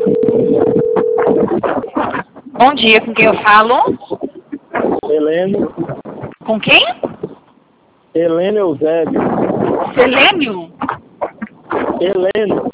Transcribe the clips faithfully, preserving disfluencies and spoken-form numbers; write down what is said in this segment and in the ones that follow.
Bom dia, com quem eu falo? Heleno. Com quem? Heleno Eusébio. Selênio? Heleno.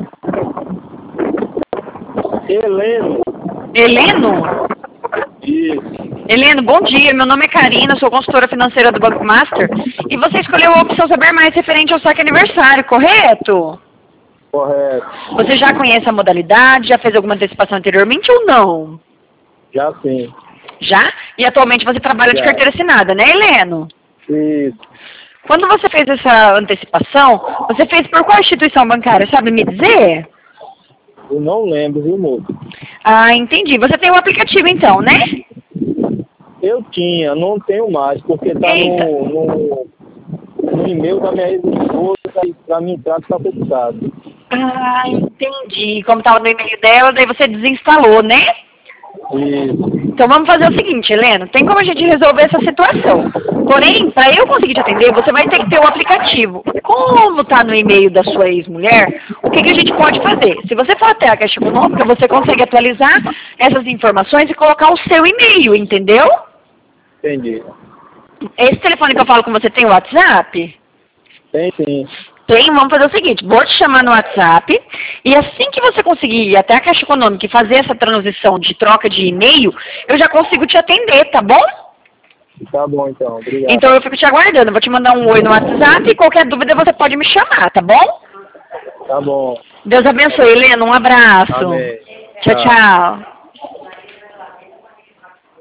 Heleno. Heleno? Isso. Heleno, bom dia. Meu nome é Karina, sou consultora financeira do Banco Master. E você escolheu a opção Saber Mais referente ao saque aniversário, correto? Correto. Você já conhece a modalidade? Já fez alguma antecipação anteriormente ou não? Já sim. Já? E atualmente você trabalha de Já. carteira assinada, né, Heleno? Isso. Quando você fez essa antecipação, você fez por qual instituição bancária, sabe me dizer? Eu não lembro, viu, moço? Ah, entendi. Você tem o aplicativo então, né? Eu tinha, não tenho mais, porque tá Eita. no, no, no e-mail da minha ex-esposa e pra mim entrar tá fechado. Ah, entendi. Como estava no e-mail dela, daí você desinstalou, né? Isso. Então vamos fazer o seguinte, Helena, tem como a gente resolver essa situação. Porém, para eu conseguir te atender, você vai ter que ter o aplicativo. Como está no e-mail da sua ex-mulher, o que, que a gente pode fazer? Se você for até a Caixa Econômica, você consegue atualizar essas informações e colocar o seu e-mail, entendeu? Entendi. Esse telefone que eu falo com você tem o WhatsApp? Tem sim. Tem, vamos fazer o seguinte, vou te chamar no WhatsApp e assim que você conseguir ir até a Caixa Econômica e fazer essa transição de troca de e-mail, eu já consigo te atender, tá bom? Tá bom então, obrigado. Então eu fico te aguardando, vou te mandar um oi no WhatsApp e qualquer dúvida você pode me chamar, tá bom? Tá bom. Deus abençoe, Helena, um abraço. Amém. Tchau, tchau.